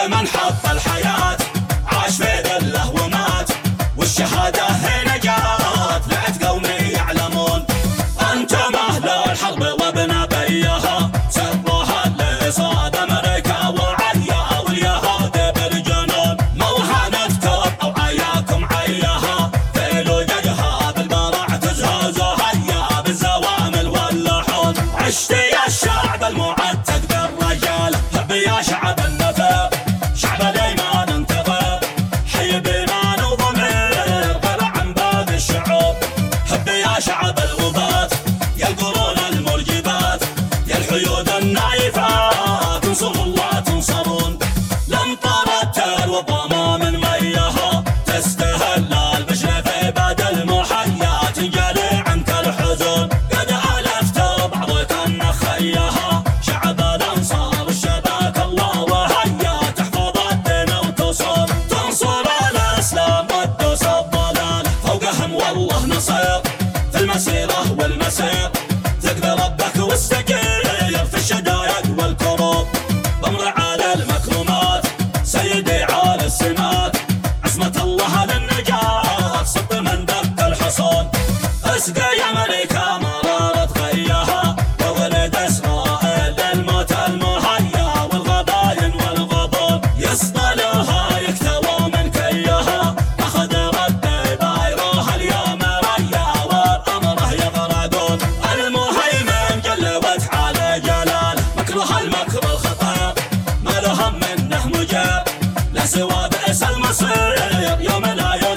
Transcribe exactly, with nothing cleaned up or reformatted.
من حط الحياة عاش في ذله ومات، والشهادة هنا جات لعت قومي يعلمون. أنتم أهل الحرب وابن بيها، سرها اللي صاد أمريكا وعيا واليهود بالجنون. موهنتكم أو عياكم عياها، في لججها بالبرع تزهزها هيا بالزوامل واللحون. عشت يا الشعب المعتق بالرجال، هب يا شعب النفاق، شعب الإيمان انتظر، حي بإيمان وضمير طلع عن باقي الشعوب. هب يا شعب الغبات، يا القرون المرجبات، يا الحيود النايفات، انصروا الله تنصرون. لم طرت الوطامة من ميها، تستهل البشر في بدل محيا، تنجلي عنك الحزن. قد ألفت بعضك النخيها، شعب الأنصار الشباك الله وهيا، تحفظ الدين وتصون. تنصر الإسلام وتدوس الضلال، فوقهم والله نصير في المسيرة والمسير. تقدر ربك واستقير في الشدائد والكروب، بمر على المكرمات سيدي عالي السمات. عصمة الله للنجاة صب من دق الحصون. اسقى يا ملكة مرارة غيها، وولد اسرائيل للموت المهيا، والغباين والغضب يصطلها يكتوى من كيها. اخذ ربي بايروها اليوم ريا، وامره يغرقون. المهيمن جل وتعالى جلال، مكره المكر الخطير ما لهم منه مجاب، لا سوى بئس المصير يوم لا